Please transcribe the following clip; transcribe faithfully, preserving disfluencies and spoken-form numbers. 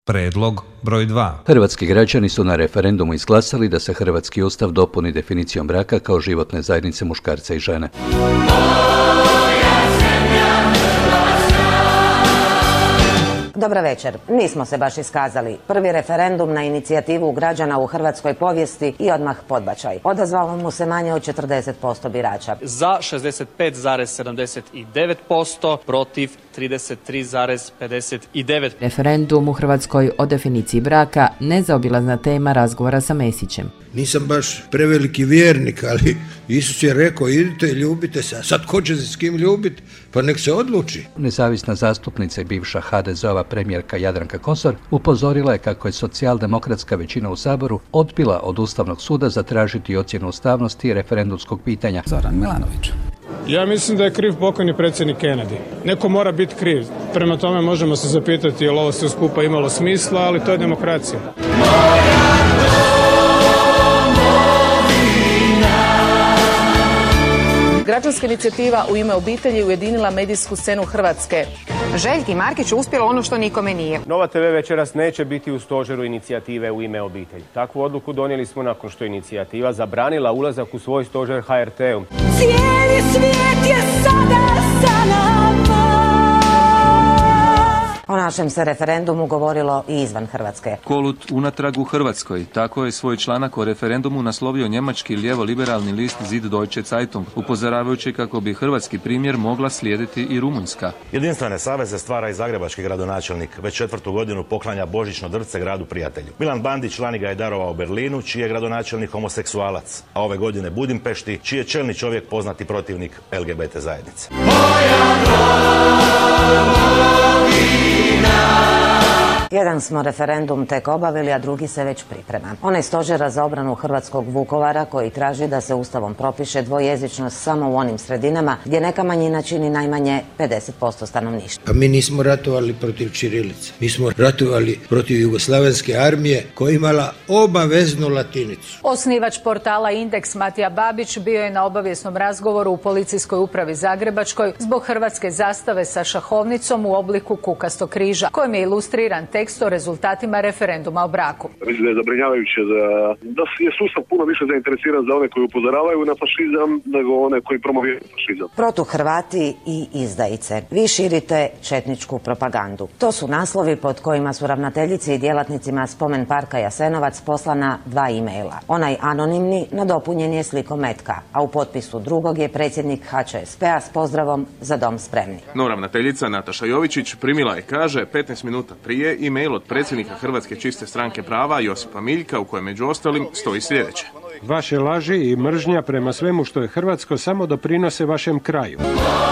Predlog broj dva. Hrvatski građani su na referendumu izglasali da se hrvatski ustav dopuni definicijom braka kao životne zajednice muškarca i žene. Dobra večer. Nismo se baš iskazali. Prvi referendum na inicijativu građana u hrvatskoj povijesti i odmah podbačaj. Odazvalo mu se manje od četrdeset posto birača. Za šezdeset pet zarez sedamdeset devet posto, protiv trideset tri zarez pedeset devet posto. Referendum u Hrvatskoj o definiciji braka nezaobilazna tema razgovora sa Mesićem. Nisam baš preveliki vjernik, ali Isus je rekao idite i ljubite se, a sad ko će se s kim ljubiti, pa nek se odluči. Nezavisna zastupnica i bivša ha de ze ova premijerka Jadranka Kosor upozorila je kako je socijaldemokratska većina u Saboru odbila od Ustavnog suda zatražiti ocjenu ustavnosti referendumskog pitanja. Zoran Milanović. Ja mislim da je kriv pokojni predsjednik Kennedy. Neko mora biti kriv. Prema tome možemo se zapitati je li ovo sve skupa imalo smisla, ali to je demokracija. Građanska inicijativa U ime obitelji ujedinila medijsku scenu Hrvatske. Željki Markić uspjelo ono što nikome nije. Nova te ve večeras neće biti u stožeru inicijative U ime obitelji. Takvu odluku donijeli smo nakon što je inicijativa zabranila ulazak u svoj stožer ha er te-u. Cijeli svijet je sada sa nama. O našem se referendumu govorilo i izvan Hrvatske. Kolut unatrag u Hrvatskoj. Tako je svoj članak o referendumu naslovio njemački lijevo-liberalni list Zid Deutsche Zeitung, upozoravajući kako bi hrvatski primjer mogla slijediti i Rumunjska. Jedinstvene saveze stvara i zagrebački gradonačelnik. Već četvrtu godinu poklanja božićno drvce gradu prijatelju. Milan Bandić lani ga je darovao Berlinu, čiji je gradonačelnik homoseksualac, a ove godine Budimpešti, čiji je čelni čovjek poznati protivnik el ge be te zajednice. Jedan smo referendum tek obavili, a drugi se već priprema. Onaj stožera za obranu hrvatskog Vukovara koji traži da se Ustavom propiše dvojezičnost samo u onim sredinama gdje neka manjina čini najmanje pedeset posto stanovništva. A mi nismo ratovali protiv ćirilice. Mi smo ratovali protiv jugoslavenske armije koja je imala obaveznu latinicu. Osnivač portala Indeks Matija Babić bio je na obavijesnom razgovoru u policijskoj upravi Zagrebačkoj zbog hrvatske zastave sa šahovnicom u obliku kukastog križa, kojim je ilustriran tekst o rezultatima referenduma o braku. Mislim da je zabrinjavajuće da, da je sustav puno više zainteresiran za one koji upozoravaju na fašizam nego one koji promoviraju fašizam. Protuhrvati i izdajice. Vi širite četničku propagandu. To su naslovi pod kojima su ravnateljici i djelatnicima Spomen parka Jasenovac poslana dva e-maila. Onaj anonimni nadopunjen je slikom metka, a u potpisu drugog je predsjednik ha će es pe-a s pozdravom Za dom spremni. No, ravnateljica Nataša Jovičić primila je, kaže, petnaest minuta prije e-mail od predsjednika Hrvatske čiste stranke prava Josipa Miljka u kojem među ostalim stoji sljedeće. Vaše laži i mržnja prema svemu što je hrvatsko samo doprinose vašem kraju.